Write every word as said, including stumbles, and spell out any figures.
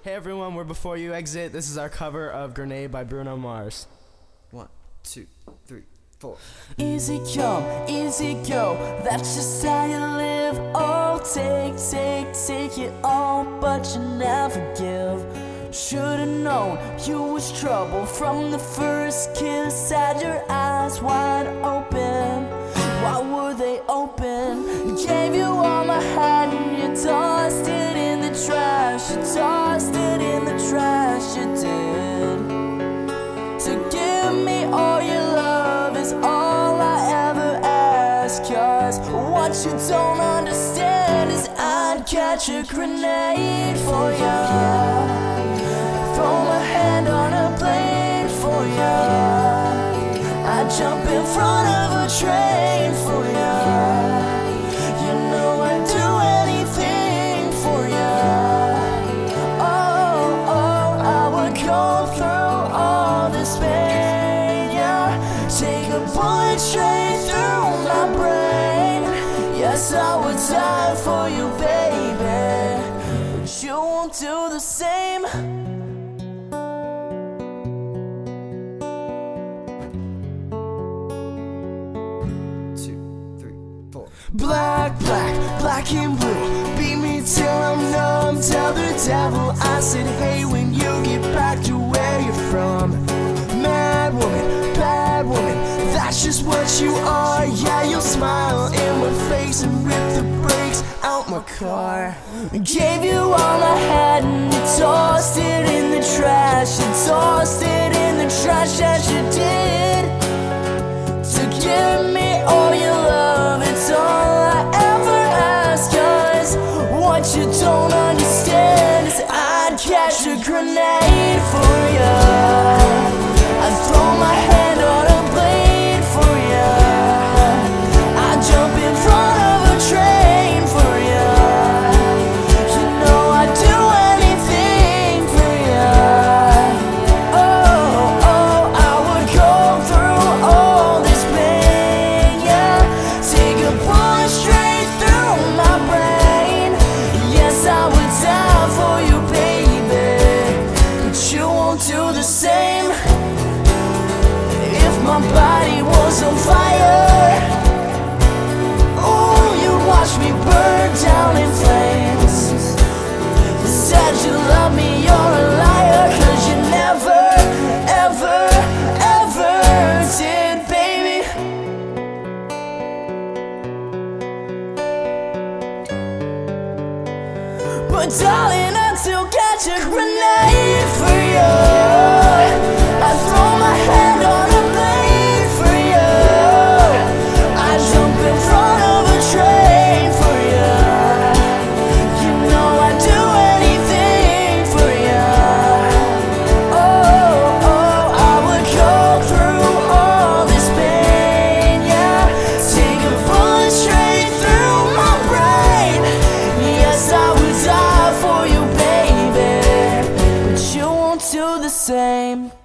Hey everyone, we're Before You Exit. This is our cover of Grenade by Bruno Mars. One, two, three, four. Easy come, easy go, that's just how you live. Oh, take, take, take it all, but you never give. Should've known you was trouble from the first kiss. Had your eyes wide open, why were they open? Gave you all my heart and you tossed it in the trash. You tossed it in the trash, you did. To give me all your love is all I ever ask. Cause what you don't understand is I'd catch a grenade for ya, throw my hand on a blade for ya, I'd jump in front of a train for ya. You know I'd do anything for ya. Oh, oh, I would go through all this pain, yeah. Take a bullet straight through my brain. Yes, I would die for you, baby, but you won't do the same. Black, black, black and blue, beat me till I'm numb. Tell the devil I said hey when you get back to where you're from. Mad woman, bad woman, that's just what you are. Yeah, you'll smile in my face and rip the brakes out my car. Gave you all I had and you tossed it in the trash. You tossed it in the trash as you did. To give me all your love, it's all what you don't understand is I'd catch a grenade for ya, I'd throw my hand on a blade for ya, I'd jump in front of a train for ya. You know I'd do anything for ya. Oh, oh, I would go through all this pain, yeah. Take a bullet straight through my brain. I would die for you, baby, but you won't do the same. If my body was on fire, oh, you'd watch me burn down in flames. You said you love me, you're a liar, cause you never, ever, ever did, baby. But darling, I'd still catch a grenade for you, I'd throw my hand on a blade for you, I'd jump in front of a train for you. You know I'd do anything for you. Oh, oh, I would go through all this pain, yeah. Take a bullet straight through my brain. Yes, I would die for you, baby, but you won't do the same.